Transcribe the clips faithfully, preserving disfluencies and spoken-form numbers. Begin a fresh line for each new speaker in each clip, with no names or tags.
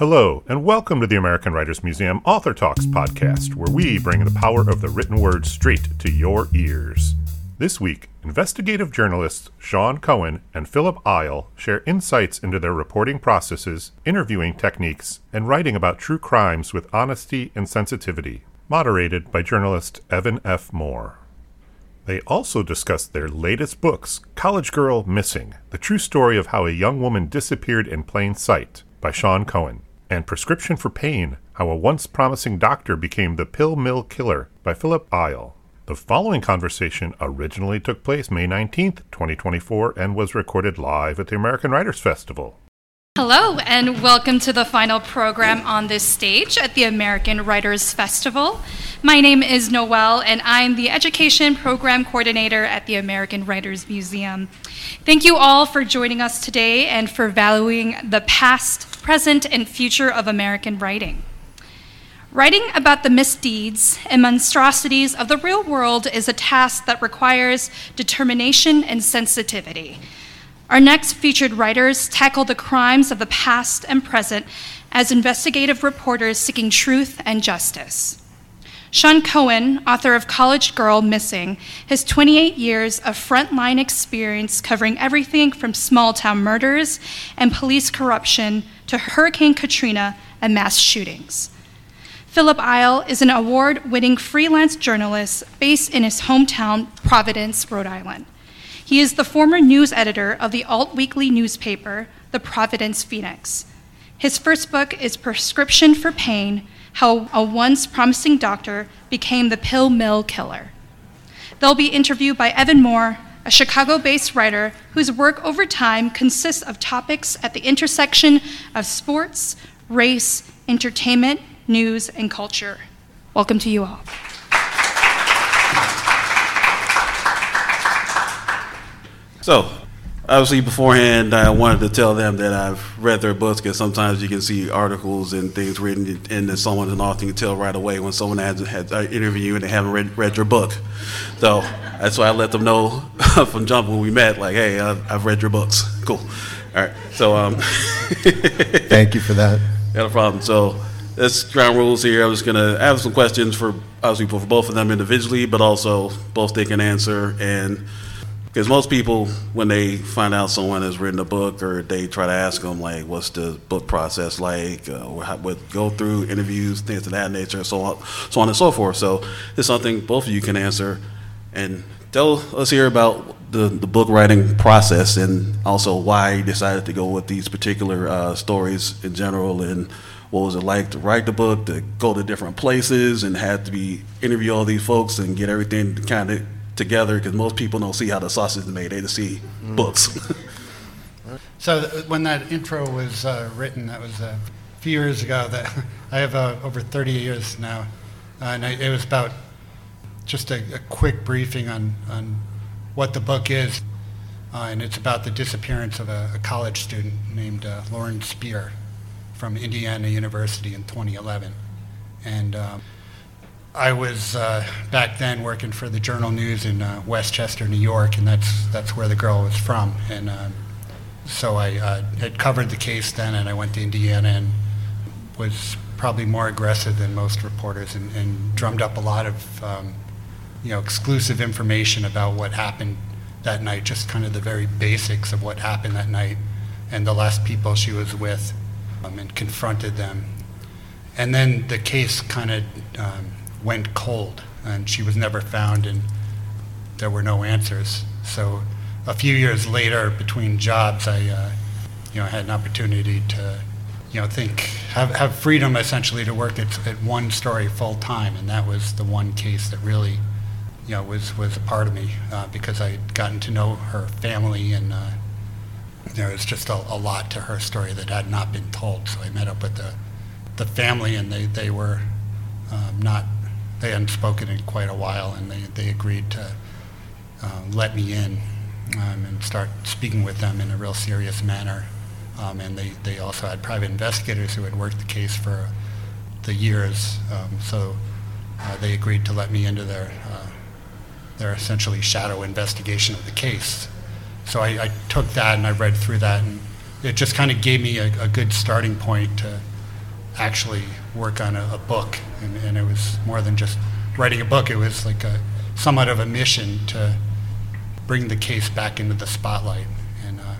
Hello, and welcome to the American Writers Museum Author Talks podcast, where we bring the power of the written word straight to your ears. This week, investigative journalists Sean Cohen and Philip Isle share insights into their reporting processes, interviewing techniques, and writing about true crimes with honesty and sensitivity, moderated by journalist Evan F. Moore. They also discuss their latest books, College Girl Missing, the true story of how a young woman disappeared in plain sight, by Sean Cohen, and Prescription for Pain, how a once promising doctor became the pill mill killer, by Philip Isle. The following conversation originally took place May nineteenth, twenty twenty-four, and was recorded live at the American Writers Festival.
Hello, and welcome to the final program on this stage at the American Writers Festival. My name is Noelle, and I'm the Education Program Coordinator at the American Writers Museum. Thank you all for joining us today and for valuing the past, present, and future of American writing. Writing about the misdeeds and monstrosities of the real world is a task that requires determination and sensitivity. Our next featured writers tackle the crimes of the past and present as investigative reporters seeking truth and justice. Sean Cohen, author of College Girl Missing, has twenty-eight years of frontline experience covering everything from small-town murders and police corruption to Hurricane Katrina and mass shootings. Philip Isle is an award-winning freelance journalist based in his hometown, Providence, Rhode Island. He is the former news editor of the alt-weekly newspaper, the Providence Phoenix. His first book is Prescription for Pain, How a Once Promising Doctor Became the Pill Mill Killer. They'll be interviewed by Evan Moore, a Chicago-based writer whose work over time consists of topics at the intersection of sports, race, entertainment, news, and culture. Welcome to you all.
So, obviously beforehand, I wanted to tell them that I've read their books, because sometimes you can see articles and things written in that someone is often can tell right away when someone has, has an interview and they haven't read, read your book. So that's why I let them know from jump when we met, like, hey, I've, I've read your books. Cool. All right. So, um,
thank you for that.
Not a problem. So that's ground rules here. I'm just going to have some questions for, obviously, for both of them individually, but also both they can answer. And because most people, when they find out someone has written a book, or they try to ask them, like, what's the book process like, uh, or how, what go through interviews, things of that nature, so on, so on and so forth. So it's something both of you can answer. And tell us here about the, the book writing process, and also why you decided to go with these particular uh, stories in general, and what was it like to write the book, to go to different places and have to be interview all these folks and get everything kind of together, because most people don't see how the sausage is made, they just see mm. books.
So th- when that intro was uh, written, that was a few years ago. That I have uh, over thirty years now, uh, and I, it was about just a, a quick briefing on, on what the book is, uh, and it's about the disappearance of a, a college student named uh, Lauren Spear from Indiana University in twenty eleven. And um, I was uh, back then working for the Journal News in uh, Westchester, New York, and that's that's where the girl was from. And uh, so I uh, had covered the case then, and I went to Indiana and was probably more aggressive than most reporters, and, and drummed up a lot of um, you know exclusive information about what happened that night, just kind of the very basics of what happened that night, and the last people she was with, um, and confronted them. And then the case kind of um, went cold, and she was never found, and there were no answers. So a few years later, between jobs, I uh, you know had an opportunity to you know think have have freedom essentially to work at, at one story full time, and that was the one case that really you know was was a part of me, uh, because I had gotten to know her family, and uh, there was just a, a lot to her story that had not been told. So I met up with the the family, and they they were um, not. They hadn't spoken in quite a while, and they, they agreed to uh, let me in um, and start speaking with them in a real serious manner. Um, and they, they also had private investigators who had worked the case for the years, um, so uh, they agreed to let me into their uh, their essentially shadow investigation of the case. So I, I took that and I read through that, and it just kind of gave me a, a good starting point to actually work on a, a book, and, and it was more than just writing a book. It was like a somewhat of a mission to bring the case back into the spotlight. And uh,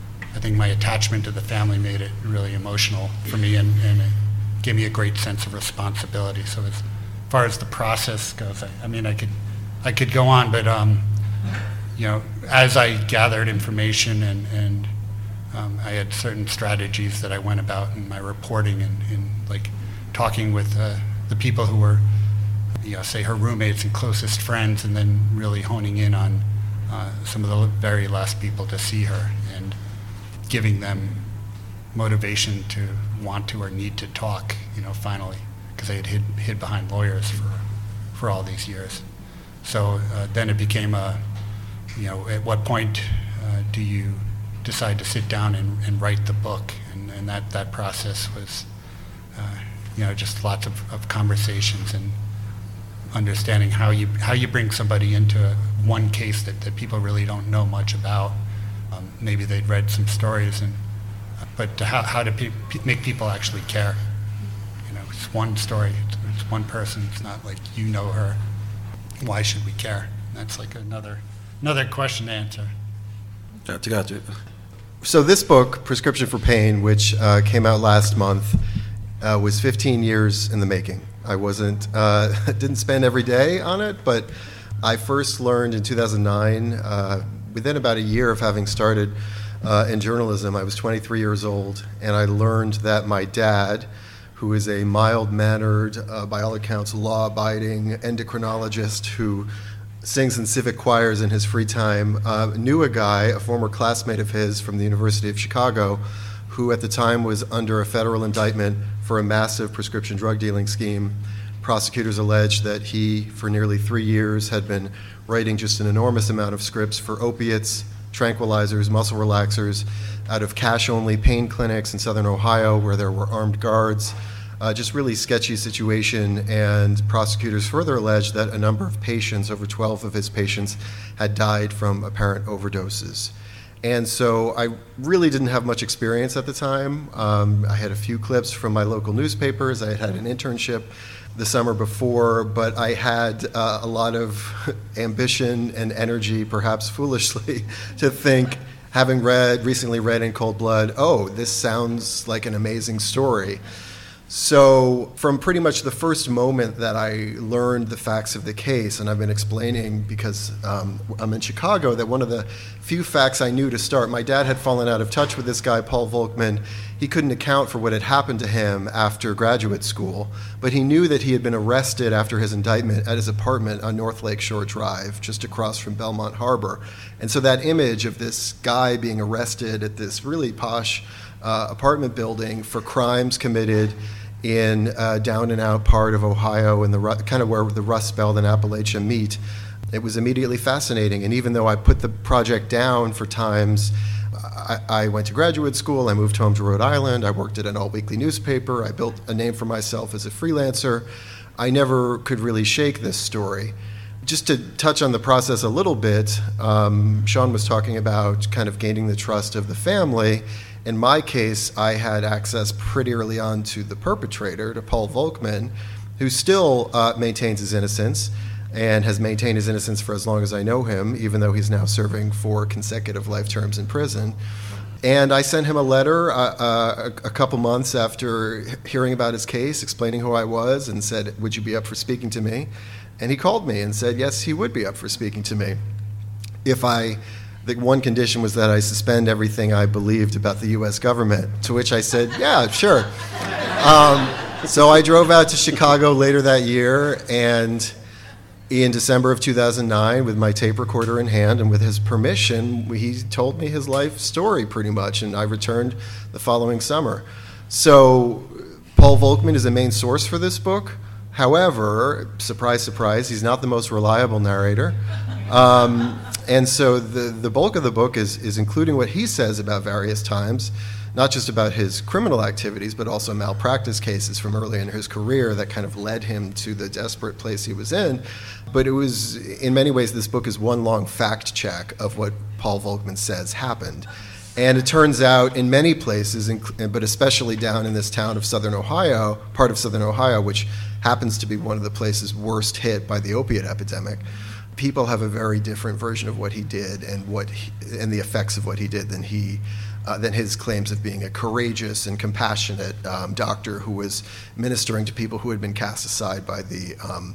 I think my attachment to the family made it really emotional for me, and, and it gave me a great sense of responsibility. So as far as the process goes, I, I mean, I could I could go on, but um, you know, as I gathered information and, and um, I had certain strategies that I went about in my reporting, and, and like talking with uh, the people who were, you know, say her roommates and closest friends, and then really honing in on uh, some of the very last people to see her and giving them motivation to want to or need to talk, you know, finally, because I had hid, hid behind lawyers for for all these years. So uh, then it became a, you know, at what point uh, do you decide to sit down and, and write the book? And, and that, that process was, uh, you know, just lots of, of conversations and understanding how you how you bring somebody into one case that, that people really don't know much about. Um, maybe they'd read some stories, and uh, but how how to pe- pe- make people actually care. You know, it's one story, it's, it's one person. It's not like you know her. Why should we care? That's like another another question to answer.
Gotcha, gotcha.
So this book, Prescription for Pain, which uh, came out last month, uh, was fifteen years in the making. I wasn't, uh, didn't spend every day on it, but I first learned in two thousand nine, uh, within about a year of having started uh, in journalism. I was twenty-three years old, and I learned that my dad, who is a mild-mannered, uh, by all accounts, law-abiding endocrinologist who sings in civic choirs in his free time, uh, knew a guy, a former classmate of his from the University of Chicago, who at the time was under a federal indictment for a massive prescription drug dealing scheme. Prosecutors alleged that he, for nearly three years, had been writing just an enormous amount of scripts for opiates, tranquilizers, muscle relaxers, out of cash-only pain clinics in southern Ohio where there were armed guards. Uh, just really sketchy situation, and prosecutors further alleged that a number of patients, over twelve of his patients, had died from apparent overdoses. And so I really didn't have much experience at the time. Um, I had a few clips from my local newspapers. I had had an internship the summer before, but I had uh, a lot of ambition and energy, perhaps foolishly, to think, having read, recently read In Cold Blood, oh, this sounds like an amazing story. So from pretty much the first moment that I learned the facts of the case, and I've been explaining because um, I'm in Chicago, that one of the few facts I knew to start, my dad had fallen out of touch with this guy, Paul Volkman. He couldn't account for what had happened to him after graduate school, but he knew that he had been arrested after his indictment at his apartment on North Lake Shore Drive, just across from Belmont Harbor. And so that image of this guy being arrested at this really posh uh, apartment building for crimes committed in a down and out part of Ohio, in the kind of where the Rust Belt and Appalachia meet, it was immediately fascinating. And even though I put the project down for times, I, I went to graduate school, I moved home to Rhode Island, I worked at an all-weekly newspaper, I built a name for myself as a freelancer, I never could really shake this story. Just to touch on the process a little bit, um, Sean was talking about kind of gaining the trust of the family. In my case, I had access pretty early on to the perpetrator, to Paul Volkman, who still uh, maintains his innocence and has maintained his innocence for as long as I know him, even though he's now serving four consecutive life terms in prison. And I sent him a letter uh, uh, a couple months after hearing about his case, explaining who I was, and said, would you be up for speaking to me? And he called me and said, yes, he would be up for speaking to me. If I... The one condition was that I suspend everything I believed about the U S government, to which I said, yeah, sure. Um, so I drove out to Chicago later that year, and in December of two thousand nine, with my tape recorder in hand and with his permission, he told me his life story pretty much, and I returned the following summer. So Paul Volkman is a main source for this book. However, surprise, surprise, he's not the most reliable narrator. Um, and so the, the bulk of the book is, is including what he says about various times, not just about his criminal activities, but also malpractice cases from early in his career that kind of led him to the desperate place he was in. But it was, in many ways, this book is one long fact check of what Paul Volkman says happened. And it turns out in many places, but especially down in this town of Southern Ohio, part of Southern Ohio, which happens to be one of the places worst hit by the opiate epidemic, people have a very different version of what he did and what he, and the effects of what he did than he uh, than his claims of being a courageous and compassionate um, doctor who was ministering to people who had been cast aside by the um,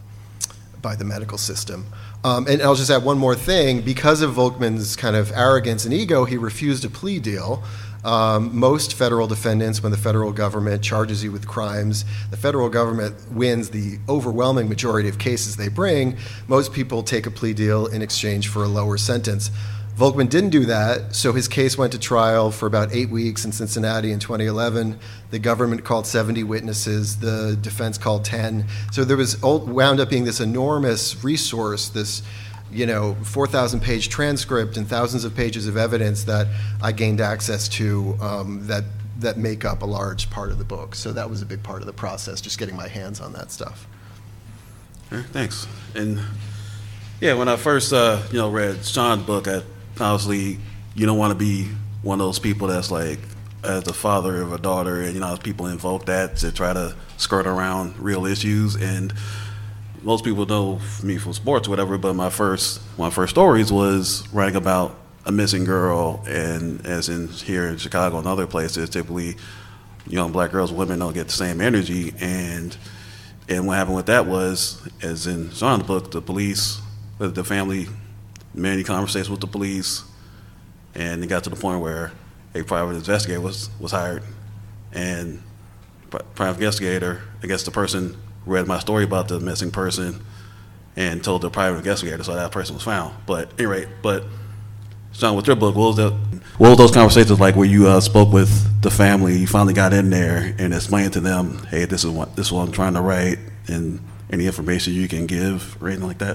by the medical system. Um, and I'll just add one more thing. Because of Volkmann's kind of arrogance and ego, he refused a plea deal. Um, most federal defendants, when the federal government charges you with crimes, the federal government wins the overwhelming majority of cases they bring. Most people take a plea deal in exchange for a lower sentence. Volkmann didn't do that, so his case went to trial for about eight weeks in Cincinnati in twenty eleven. The government called seventy witnesses, the defense called ten. So there was wound up being this enormous resource, this you know, four thousand page transcript and thousands of pages of evidence that I gained access to um, that that make up a large part of the book. So that was a big part of the process, just getting my hands on that stuff.
Sure, thanks. And yeah, when I first uh, you know read Sean's book, I, obviously you don't want to be one of those people that's like, as the father of a daughter, and you know people invoke that to try to skirt around real issues. And most people know me from sports or whatever, but my first one of my first stories was writing about a missing girl, and as in here in Chicago and other places, typically young black girls and women don't get the same energy. And and what happened with that was, as in Sean's book, the police, the family, many conversations with the police, and it got to the point where a private investigator was, was hired. And private investigator, I guess the person read my story about the missing person and told the private investigator, so that person was found. But at any rate, but Sean, with your book, what was the what was those conversations like where you uh, spoke with the family, you finally got in there and explained to them, hey, this is what this is what I'm trying to write, and any information you can give or anything like that?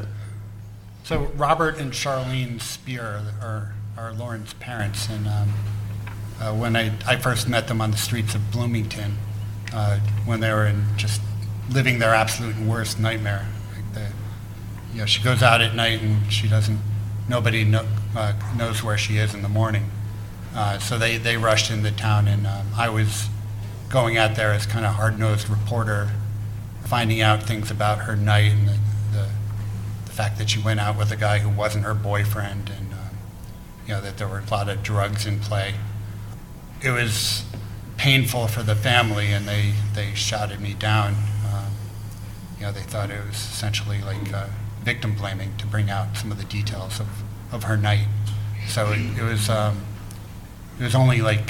So Robert and Charlene Spear are, are Lauren's parents, and um, uh, when I, I first met them on the streets of Bloomington, uh, when they were in just living their absolute worst nightmare. Like the, you know, she goes out at night and she doesn't, nobody know, uh, knows where she is in the morning. Uh, so they, they rushed into town, and um, I was going out there as kind of hard-nosed reporter, finding out things about her night and the, the, the fact that she went out with a guy who wasn't her boyfriend, and um, you know, that there were a lot of drugs in play. It was painful for the family, and they, they shouted me down. Um, you know, they thought it was essentially like uh, victim blaming to bring out some of the details of, of her night. So it, it was um, it was only like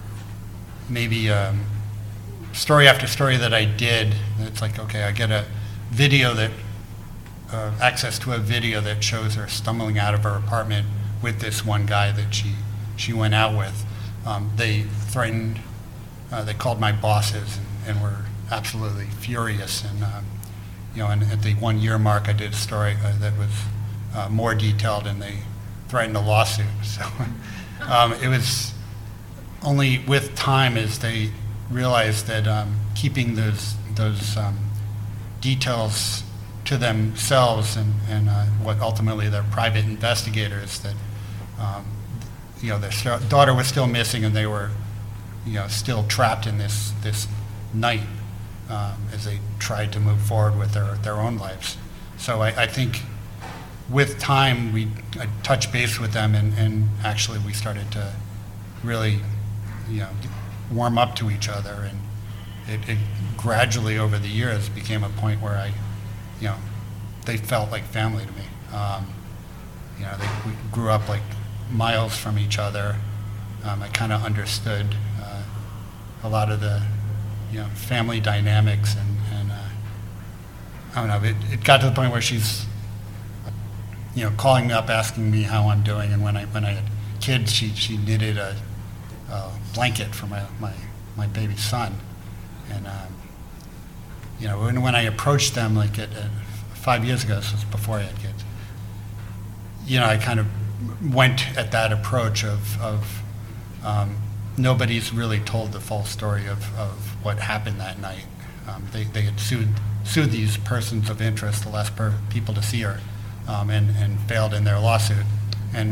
maybe um, story after story that I did. It's like, okay, I get a video that uh, access to a video that shows her stumbling out of her apartment with this one guy that she she went out with. Um, they threatened. Uh, they called my bosses and, and were absolutely furious. And um, you know, and at the one year mark, I did a story uh, that was uh, more detailed, and they threatened a lawsuit. So um, it was only with time as they realized that um, keeping those those um, details to themselves and, and uh, what ultimately they're private investigators, that um, you know, their daughter was still missing, and they were, you know, still trapped in this this night um, as they tried to move forward with their their own lives. So I, I think with time we I touched base with them, and, and actually we started to really, you know, warm up to each other, and it, it gradually over the years became a point where I, you know, they felt like family to me. Um, you know, they we grew up like miles from each other. Um, I kind of understood uh, a lot of the, you know, family dynamics, and, and uh, I don't know, it, it got to the point where she's, you know, calling me up asking me how I'm doing, and when I when I had kids, she, she knitted a, a blanket for my, my, my baby son, and um, you know, when, when I approached them, like at, at five years ago, this was before I had kids, you know, I kind of went at that approach of, of um, nobody's really told the full story of, of what happened that night. Um, they, they had sued sued these persons of interest, the last per- people to see her, um, and, and failed in their lawsuit. And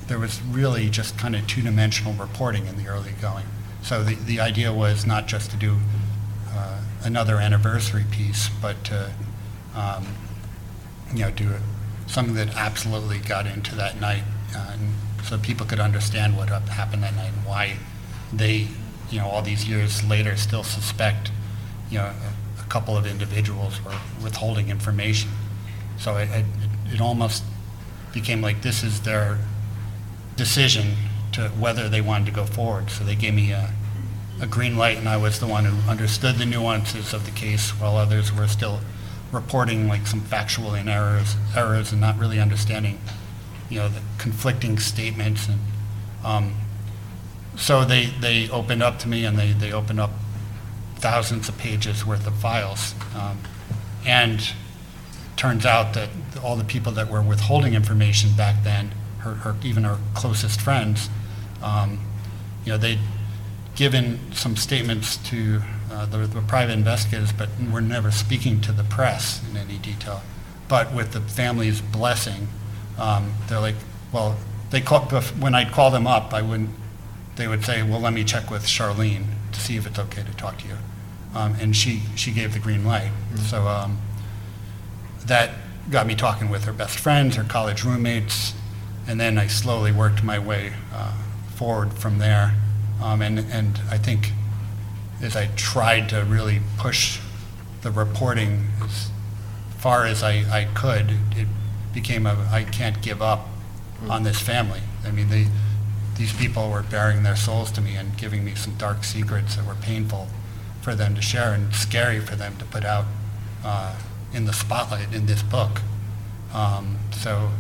there was really just kind of two-dimensional reporting in the early going. So the, the idea was not just to do uh, another anniversary piece, but to um, you know, do something that absolutely got into that night, uh, and so people could understand what happened that night and why they, you know, all these years later still suspect, you know, a, a couple of individuals were withholding information. So it, it, it almost became like this is their decision to whether they wanted to go forward. So they gave me a, a green light, and I was the one who understood the nuances of the case, while others were still reporting like some factual in errors, errors, and not really understanding, you know, the conflicting statements. And um, so they they opened up to me, and they they opened up thousands of pages worth of files, um, and turns out that all the people that were withholding information back then, her, her even her closest friends, um, you know, they'd given some statements to uh, the, the private investigators, but were never speaking to the press in any detail. But with the family's blessing, um, they're like, well, they call, when I'd call them up, I wouldn't. They would say, well, let me check with Charlene to see if it's okay to talk to you, um, and she she gave the green light. Mm-hmm. So. Um, That got me talking with her best friends, her college roommates, and then I slowly worked my way uh, forward from there. Um, and, and I think as I tried to really push the reporting as far as I, I could, it became a I can't give up on this family. I mean, they, these people were bearing their souls to me and giving me some dark secrets that were painful for them to share and scary for them to put out uh, in the spotlight in this book. Um, so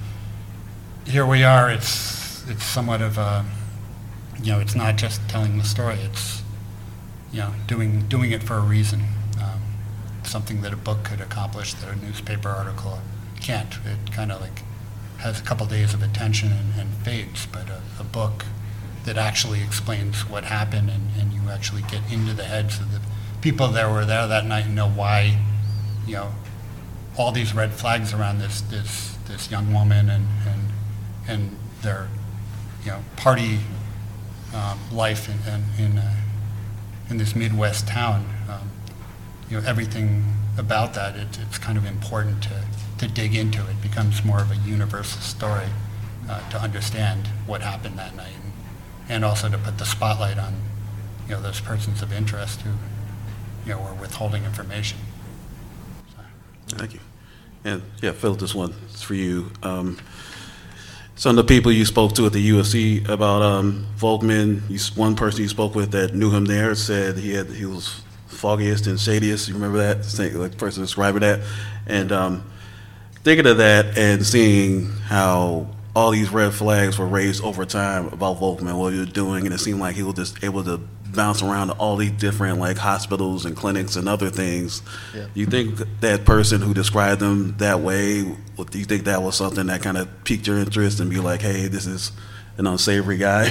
here we are. It's it's somewhat of a, you know, it's not just telling the story. It's, you know, doing doing it for a reason. Um, something that a book could accomplish that a newspaper article can't. It kind of like has a couple days of attention and, and fades. But a, a book that actually explains what happened, and, and you actually get into the heads of the people that were there that night and know why. You know, all these red flags around this this this young woman and and and their, you know, party um, life in in in, uh, in this Midwest town. Um, you know, everything about that. It, it's kind of important to to dig into. It becomes more of a universal story uh, to understand what happened that night, and, and also to put the spotlight on, you know, those persons of interest who, you know, were withholding information.
Thank you. And yeah, Phil, this one is for you. Um, some of the people you spoke to at the U F C about um, Volkman, you, one person you spoke with that knew him there said he had he was foggiest and shadiest. You remember that? Like the person describing that. And um, thinking of that and seeing how all these red flags were raised over time about Volkman, what he was doing, and it seemed like he was just able to bounce around to all these different like hospitals and clinics and other things. Yeah. You think that person who described them that way, do you think that was something that kind of piqued your interest and be like, hey, this is an unsavory guy?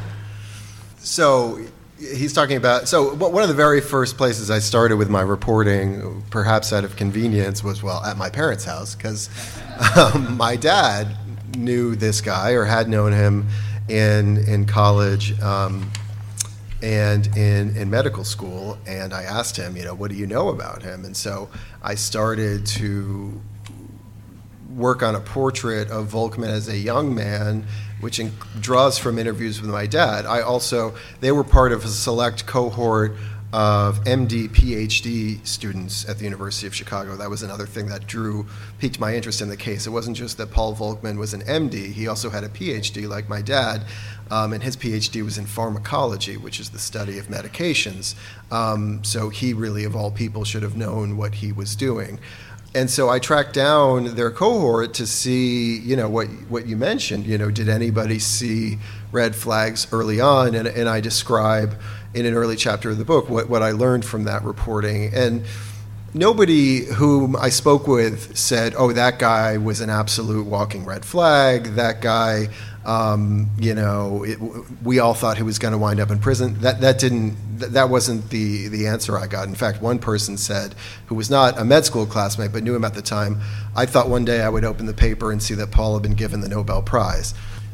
So he's talking about, so one of the very first places I started with my reporting, perhaps out of convenience, was, well, at my parents' house, because um, my dad knew this guy or had known him in in college. Um, and in, in medical school, and I asked him, you know, what do you know about him? And so I started to work on a portrait of Volkman as a young man, which in, draws from interviews with my dad. I also, they were part of a select cohort of M D, P H D students at the University of Chicago. That was another thing that drew, piqued my interest in the case. It wasn't just that Paul Volkman was an M D, he also had a P H D like my dad, um, and his P H D was in pharmacology, which is the study of medications. Um, so he really, of all people, should have known what he was doing. And so I tracked down their cohort to see, you know, what what you mentioned, you know, did anybody see red flags early on? And, and I describe in an early chapter of the book what, what I learned from that reporting. And nobody whom I spoke with said, oh, that guy was an absolute walking red flag. That guy, um, you know, it, we all thought he was going to wind up in prison. That that didn't, that wasn't the, the answer I got. In fact, one person said, who was not a med school classmate but knew him at the time, I thought one day I would open the paper and see that Paul had been given the Nobel Prize.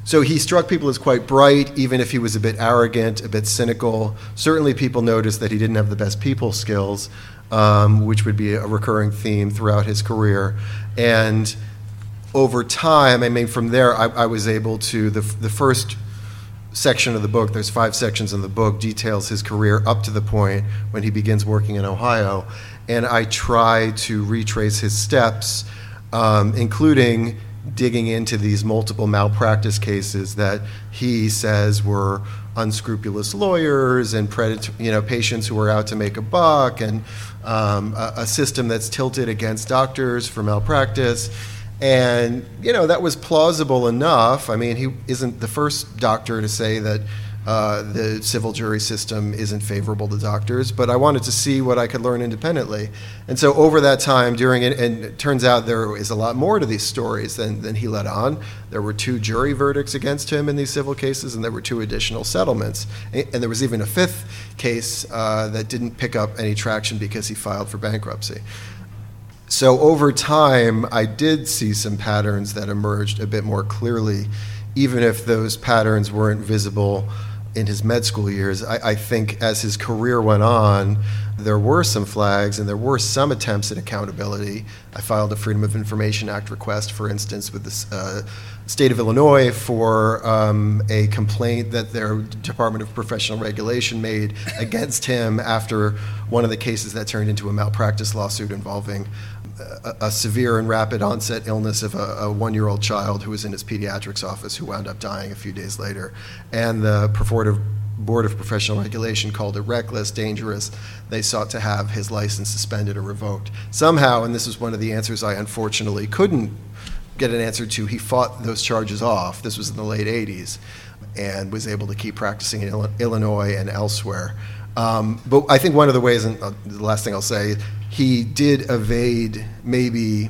So he struck people as quite bright, even if he was a bit arrogant, a bit cynical. Certainly people noticed that he didn't have the best people skills, um, which would be a recurring theme throughout his career. And over time, I mean, from there, I, I was able to, the, the first section of the book, there's five sections in the book, details his career up to the point when he begins working in Ohio. And I try to retrace his steps, um, including digging into these multiple malpractice cases that he says were unscrupulous lawyers and predat- you know, patients who were out to make a buck, and um, a, a system that's tilted against doctors for malpractice. And, you know, that was plausible enough. I mean, he isn't the first doctor to say that uh, the civil jury system isn't favorable to doctors, but I wanted to see what I could learn independently. And so over that time, during it, and it turns out there is a lot more to these stories than, than he let on. There were two jury verdicts against him in these civil cases, and there were two additional settlements. And, and there was even a fifth case uh, that didn't pick up any traction because he filed for bankruptcy. So over time, I did see some patterns that emerged a bit more clearly, even if those patterns weren't visible in his med school years. I, I think as his career went on, there were some flags and there were some attempts at accountability. I filed a Freedom of Information Act request, for instance, with the uh, state of Illinois for um, a complaint that their Department of Professional Regulation made against him after one of the cases that turned into a malpractice lawsuit involving a, a severe and rapid onset illness of a, a one-year-old child who was in his pediatrics office who wound up dying a few days later. And the purported Board of Professional Regulation called it reckless, dangerous. They sought to have his license suspended or revoked. Somehow, and this is one of the answers I unfortunately couldn't get an answer to, he fought those charges off. This was in the late eighties, and was able to keep practicing in Illinois and elsewhere. Um, but I think one of the ways, and the last thing I'll say, he did evade maybe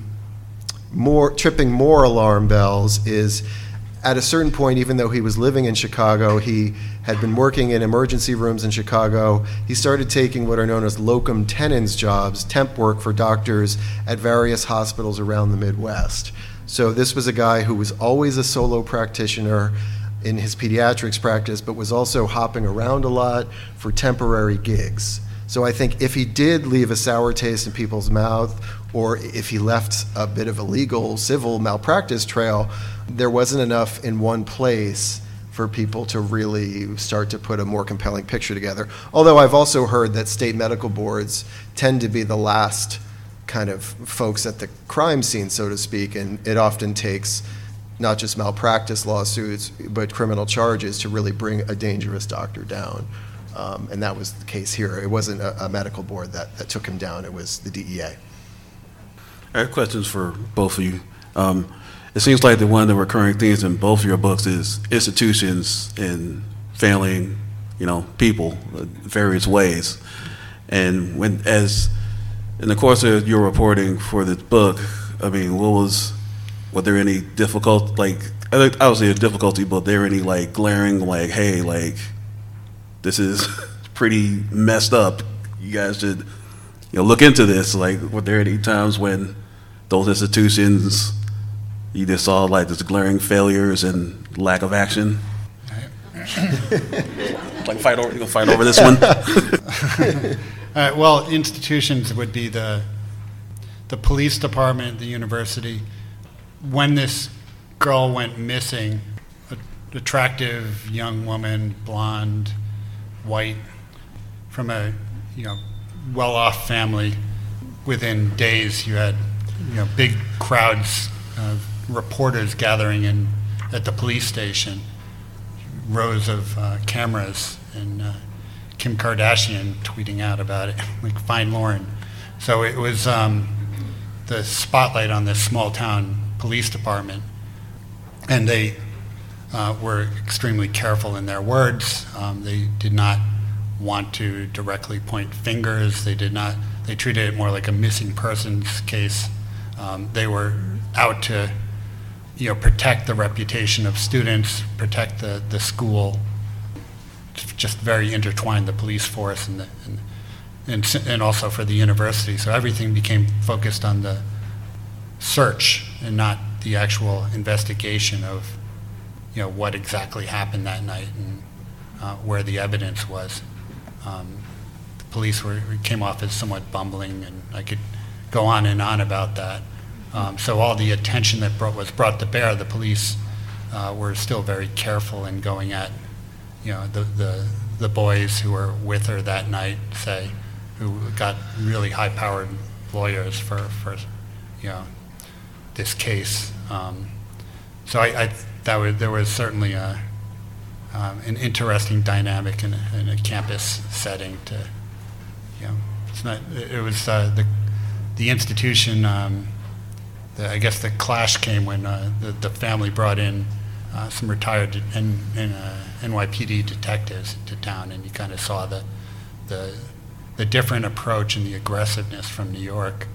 more, tripping more alarm bells is at a certain point, even though he was living in Chicago, he had been working in emergency rooms in Chicago. He started taking what are known as locum tenens jobs, temp work for doctors at various hospitals around the Midwest. So this was a guy who was always a solo practitioner in his pediatrics practice, but was also hopping around a lot for temporary gigs. So I think if he did leave a sour taste in people's mouth, or if he left a bit of a legal civil malpractice trail, there wasn't enough in one place for people to really start to put a more compelling picture together. Although I've also heard that state medical boards tend to be the last kind of folks at the crime scene, so to speak, and it often takes not just malpractice lawsuits, but criminal charges to really bring a dangerous doctor down. Um, and that was the case here. It wasn't a, a medical board that, that took him down, it was the D E A.
I have questions for both of you. Um, it seems like that one of the recurring themes in both of your books is institutions and failing, you know, people in various ways. And when, as in the course of your reporting for this book, I mean, what was, were there any difficult, like, obviously a difficulty, but were there any like glaring, like, hey, like, this is pretty messed up. You guys should, you know, look into this. Like, were there any times when those institutions, you just saw like this glaring failures and lack of action? Like, fight over, you gonna fight over this one?
uh, well, institutions would be the the police department, the university. When this girl went missing, an attractive young woman, blonde, white, from a you know well-off family, within days you had you know big crowds of reporters gathering in at the police station, rows of uh, cameras, and uh, Kim Kardashian tweeting out about it, like find Lauren. So it was um, the spotlight on this small town police department, and they uh, were extremely careful in their words. Um, they did not want to directly point fingers. They did not. They treated it more like a missing persons case. Um, they were out to, you know, protect the reputation of students, protect the, the school, just very intertwined, the police force and the, and, and and also for the university. So everything became focused on the search and not the actual investigation of, you know, what exactly happened that night and uh, where the evidence was. Um, the police were came off as somewhat bumbling, and I could go on and on about that. Um, so all the attention that brought, was brought to bear, the police uh, were still very careful in going at, you know, the, the the boys who were with her that night, say, who got really high-powered lawyers for, for you know, this case. Um, so I, I that was there was certainly a um, an interesting dynamic in a, in a campus setting. To, you know, it's not. It was uh, the the institution. Um, the, I guess the clash came when uh, the the family brought in uh, some retired N, N, uh, N Y P D detectives to town, and you kind of saw the the the different approach and the aggressiveness from New York.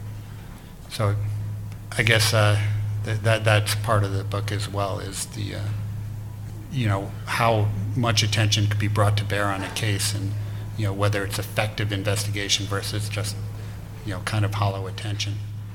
So I guess uh, th- that that's part of the book as well, is the uh, you know, how much attention could be brought to bear on a case, and you know, whether it's effective investigation versus just, you know, kind of hollow attention.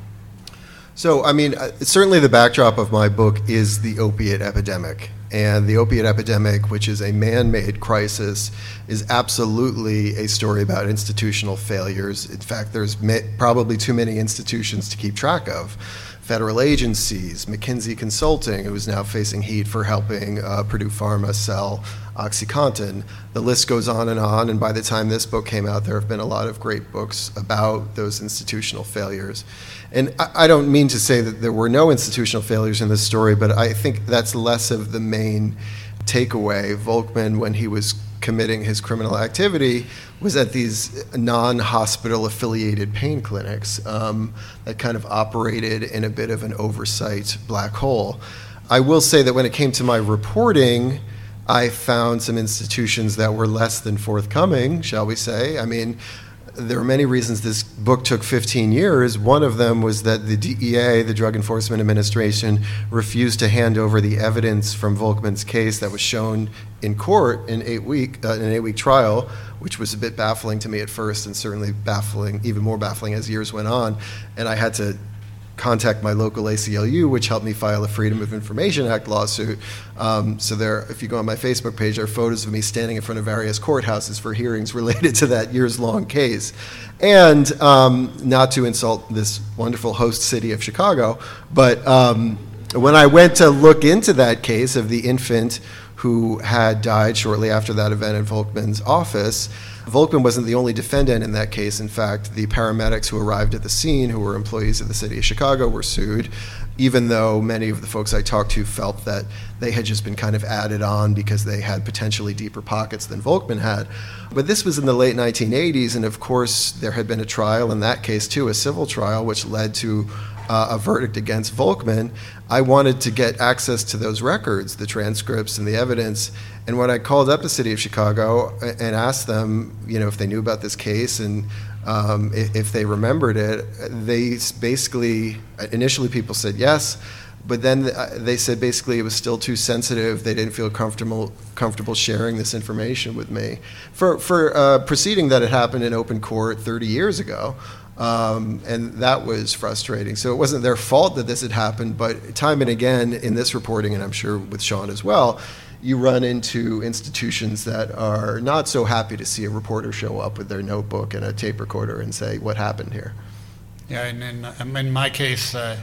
So, I mean, uh, certainly the backdrop of my book is the opiate epidemic. And the opiate epidemic, which is a man-made crisis, is absolutely a story about institutional failures. In fact, there's ma- probably too many institutions to keep track of. Federal agencies, McKinsey Consulting, who is now facing heat for helping uh, Purdue Pharma sell OxyContin. The list goes on and on, and by the time this book came out, there have been a lot of great books about those institutional failures. And I, I don't mean to say that there were no institutional failures in this story, but I think that's less of the main takeaway. Volkman, when he was committing his criminal activity, was at these non-hospital affiliated pain clinics um, that kind of operated in a bit of an oversight black hole. I will say that when it came to my reporting, I found some institutions that were less than forthcoming, shall we say. I mean, there are many reasons this book took fifteen years. One of them was that the D E A, the Drug Enforcement Administration, refused to hand over the evidence from Volkman's case that was shown in court in eight week uh, in an eight-week trial, which was a bit baffling to me at first, and certainly baffling, even more baffling as years went on. And I had to contact my local A C L U, which helped me file a Freedom of Information Act lawsuit. Um, so there, if you go on my Facebook page, there are photos of me standing in front of various courthouses for hearings related to that years-long case. And um, not to insult this wonderful host city of Chicago, but um, when I went to look into that case of the infant who had died shortly after that event in Volkman's office, Volkman wasn't the only defendant in that case. In fact, the paramedics who arrived at the scene, who were employees of the city of Chicago, were sued, even though many of the folks I talked to felt that they had just been kind of added on because they had potentially deeper pockets than Volkman had. But this was in the late nineteen eighties, and of course there had been a trial in that case too, a civil trial, which led to uh, a verdict against Volkman. I wanted to get access to those records, the transcripts and the evidence. And when I called up the city of Chicago and asked them, you know, if they knew about this case and um, if they remembered it, they basically, initially people said yes, but then they said basically it was still too sensitive. They didn't feel comfortable comfortable sharing this information with me. For, for a proceeding that had happened in open court thirty years ago, Um, and that was frustrating. So it wasn't their fault that this had happened, but time and again in this reporting, and I'm sure with Sean as well, you run into institutions that are not so happy to see a reporter show up with their notebook and a tape recorder and say, what happened here?
Yeah, and in, in my case, uh,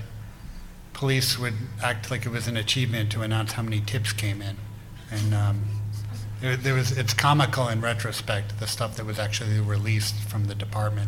police would act like it was an achievement to announce how many tips came in. And um, there, there was, it's comical in retrospect, the stuff that was actually released from the department.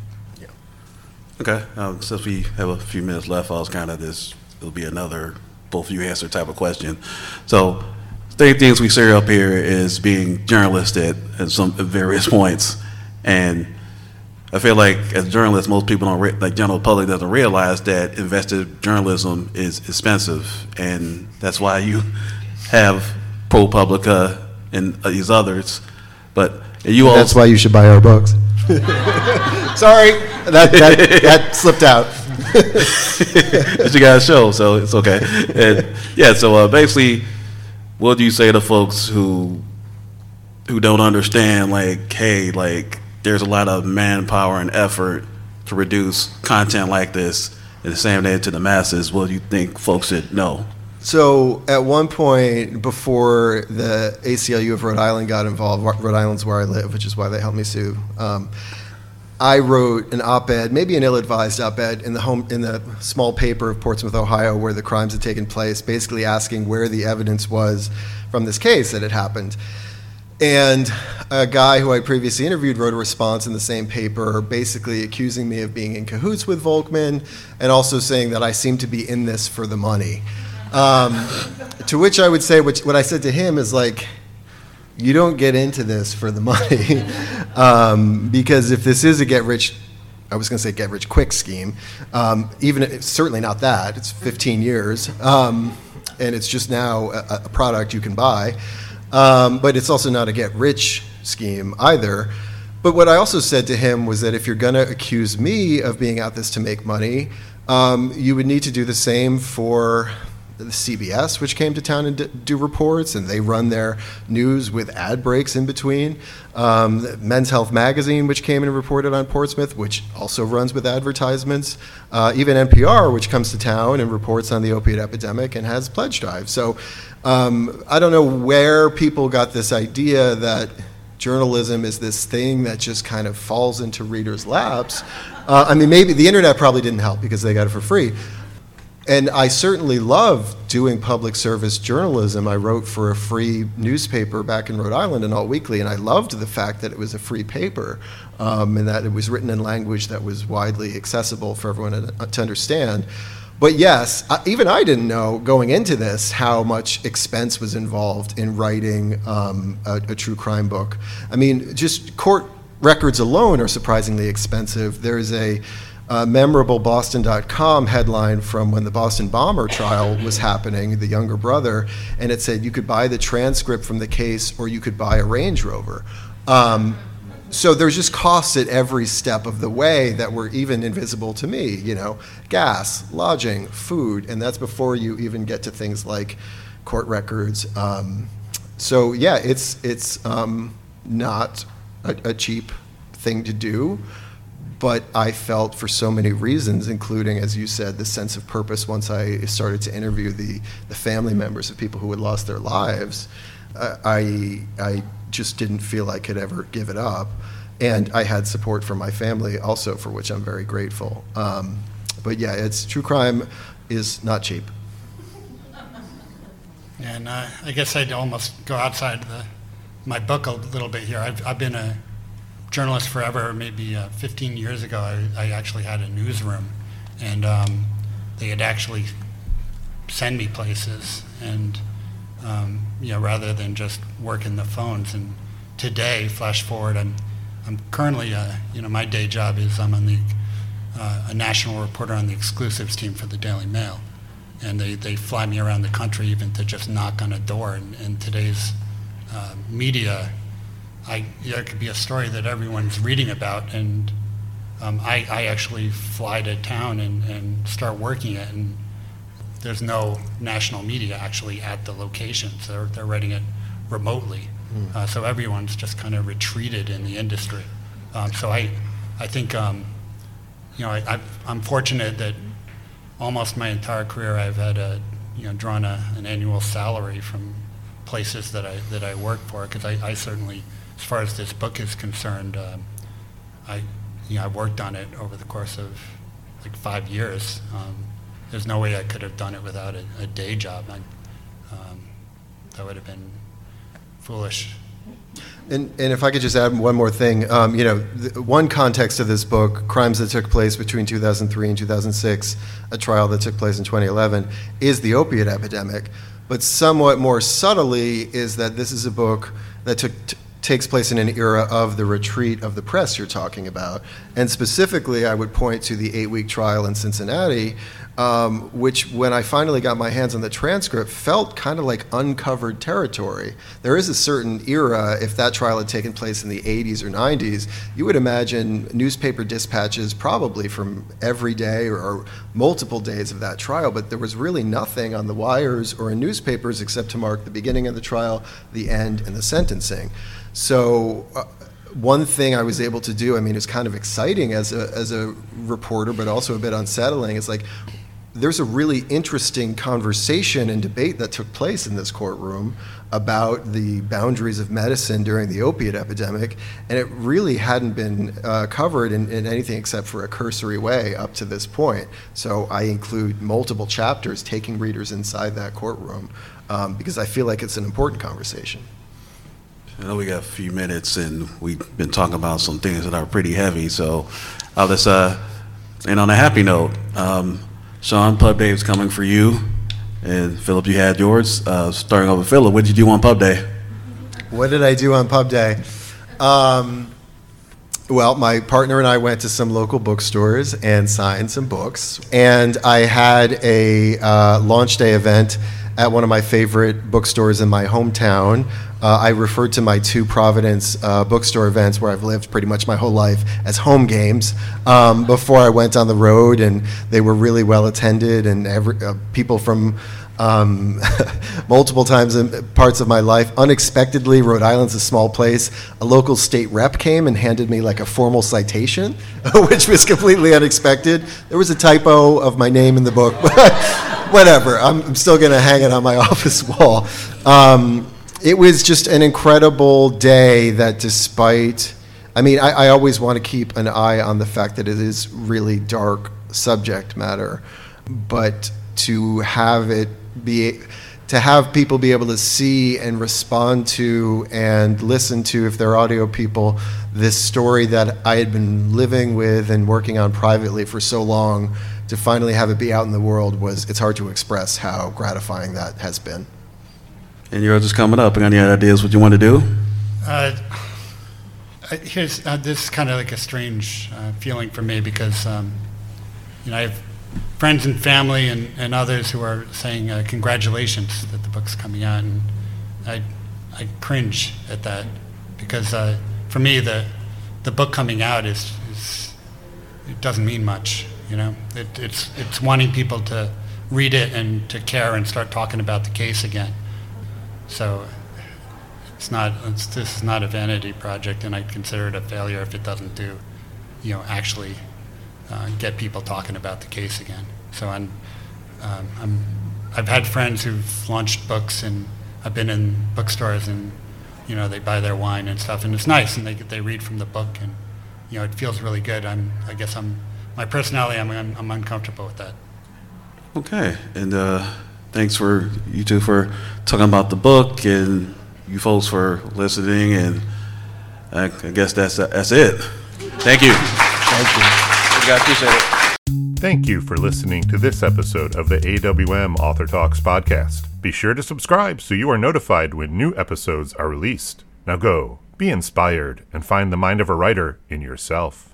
Okay, um, since we have a few minutes left, I was kind of this, it'll be another both you answer type of question. So, three things we say up here is being journalists at, at some at various points. And I feel like as journalists, most people don't, re- like general public doesn't realize that investigative journalism is expensive. And that's why you have ProPublica and these others. But you also.
That's why you should buy our books. Sorry, that, that that slipped out.
But you got a show, so it's okay. And yeah, so uh, basically, what do you say to folks who who don't understand? Like, hey, like there's a lot of manpower and effort to produce content like this, and the same day to the masses. What do you think folks should know?
So at one point before the A C L U of Rhode Island got involved, Rhode Island's where I live, which is why they helped me sue. Um, I wrote an op-ed, maybe an ill-advised op-ed, in the home in the small paper of Portsmouth, Ohio, where the crimes had taken place, basically asking where the evidence was from this case that had happened. And a guy who I previously interviewed wrote a response in the same paper, basically accusing me of being in cahoots with Volkman, and also saying that I seem to be in this for the money. Um, to which I would say, which, what I said to him is like, you don't get into this for the money, um, because if this is a get rich, I was going to say get rich quick scheme, um, even it's certainly not that. It's fifteen years, um, and it's just now a, a product you can buy. Um, but it's also not a get rich scheme either. But what I also said to him was that if you're going to accuse me of being out this to make money, um, you would need to do the same for the C B S, which came to town and d- do reports, and they run their news with ad breaks in between. Um, Men's Health Magazine, which came and reported on Portsmouth, which also runs with advertisements. Uh, even N P R, which comes to town and reports on the opiate epidemic and has pledge drives. So um, I don't know where people got this idea that journalism is this thing that just kind of falls into readers' laps. Uh, I mean, maybe the internet probably didn't help because they got it for free. And I certainly love doing public service journalism. I wrote for a free newspaper back in Rhode Island, an Alt Weekly, and I loved the fact that it was a free paper um, and that it was written in language that was widely accessible for everyone to, to understand. But yes, I, even I didn't know going into this how much expense was involved in writing um, a, a true crime book. I mean, just court records alone are surprisingly expensive. There's a Uh, memorable Boston dot com headline from when the Boston bomber trial was happening, the younger brother, and it said you could buy the transcript from the case or you could buy a Range Rover. Um, so there's just costs at every step of the way that were even invisible to me, you know, gas, lodging, food, and that's before you even get to things like court records. Um, so yeah, it's, it's um, not a, a cheap thing to do. But I felt for so many reasons, including, as you said, the sense of purpose once I started to interview the, the family members of people who had lost their lives, uh, I, I just didn't feel I could ever give it up. And I had support from my family also, for which I'm very grateful. Um, but yeah, it's true crime is not cheap.
And uh, I guess I'd almost go outside the, my book a little bit here. I've, I've been a journalist forever. Maybe uh, fifteen years ago, I, I actually had a newsroom, and um, they had actually send me places, and um, you know, rather than just working the phones. And today, flash forward, I'm I'm currently, uh, you know, my day job is I'm on the uh, a national reporter on the exclusives team for the Daily Mail, and they, they fly me around the country even to just knock on a door. And, and today's uh, media, I, there could be a story that everyone's reading about, and um, I, I actually fly to town and, and start working it, and there's no national media actually at the locations. They're, they're writing it remotely. Mm. Uh, so everyone's just kind of retreated in the industry. Um, so I, I think, um, you know, I, I've, I'm fortunate that almost my entire career I've had a, you know, drawn a, an annual salary from places that I that I work for, because I, I certainly, as far as this book is concerned, um, I, you know, I worked on it over the course of like five years. Um, there's no way I could have done it without a, a day job. I, um, that would have been foolish.
And, and if I could just add one more thing, um, you know, the, one context of this book, crimes that took place between two thousand three and two thousand six, a trial that took place in twenty eleven, is the opiate epidemic. But somewhat more subtly is that this is a book that took t- takes place in an era of the retreat of the press you're talking about. And specifically, I would point to the eight-week trial in Cincinnati, um, which, when I finally got my hands on the transcript, felt kind of like uncovered territory. There is a certain era, if that trial had taken place in the eighties or nineties, you would imagine newspaper dispatches probably from every day or, or multiple days of that trial, but there was really nothing on the wires or in newspapers except to mark the beginning of the trial, the end, and the sentencing. So uh, one thing I was able to do, I mean, it's kind of exciting as a as a reporter, but also a bit unsettling. It's like there's a really interesting conversation and debate that took place in this courtroom about the boundaries of medicine during the opiate epidemic, and it really hadn't been uh, covered in, in anything except for a cursory way up to this point. So I include multiple chapters taking readers inside that courtroom um, because I feel like it's an important conversation.
I know we got a few minutes, and we've been talking about some things that are pretty heavy, so I'll just uh, end on a happy note. Um, Sean, Pub Day is coming for you, and Philip, you had yours. Uh, starting off with Philip, what did you do on Pub Day?
What did I do on Pub Day? Um, well, my partner and I went to some local bookstores and signed some books, and I had a uh, launch day event at one of my favorite bookstores in my hometown. Uh, I referred to my two Providence uh, bookstore events where I've lived pretty much my whole life as home games um, before I went on the road, and they were really well attended, and every, uh, people from um, multiple times in parts of my life. Unexpectedly, Rhode Island's a small place. A local state rep came and handed me like a formal citation, which was completely unexpected. There was a typo of my name in the book, but whatever. I'm, I'm still going to hang it on my office wall. Um, It was just an incredible day that despite, I mean, I, I always want to keep an eye on the fact that it is really dark subject matter, but to have it be, to have people be able to see and respond to and listen to, if they're audio people, this story that I had been living with and working on privately for so long, to finally have it be out in the world was, it's hard to express how gratifying that has been.
And yours is coming up. Any ideas what you want to do?
Uh, here's uh, this is kind of like a strange uh, feeling for me because um, you know I have friends and family and, and others who are saying uh, congratulations that the book's coming out, and I I cringe at that because uh, for me the the book coming out is, is it doesn't mean much. You know, it, it's it's wanting people to read it and to care and start talking about the case again. So it's not, it's, this is not a vanity project, and I'd consider it a failure if it doesn't do, you know, actually uh, get people talking about the case again. So I'm, um, I'm, I've had friends who've launched books, and I've been in bookstores, and you know they buy their wine and stuff, and it's nice, and they they read from the book, and you know it feels really good. I'm, I guess I'm, my personality, I'm, I'm, I'm uncomfortable with that.
Okay, and. Uh Thanks for you two for talking about the book, and you folks for listening, and I, I guess that's that's it. Thank you.
Thank you.
You guys appreciate it.
Thank you for listening to this episode of the A W M Author Talks podcast. Be sure to subscribe so you are notified when new episodes are released. Now go, be inspired, and find the mind of a writer in yourself.